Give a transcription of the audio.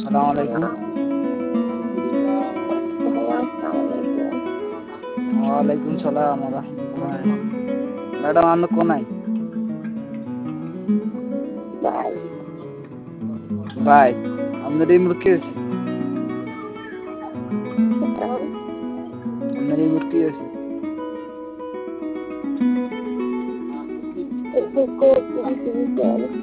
আসসালামু আসসালামাইকুম। ওয়ালাইকুম সালাম ওয়া রাহমাতুল্লাহ। ম্যাডাম আপনি কোনায়? ভাই ভাই আপনার এই মুরগি আছে? আপনার এই মুরগি আছে? কুকুর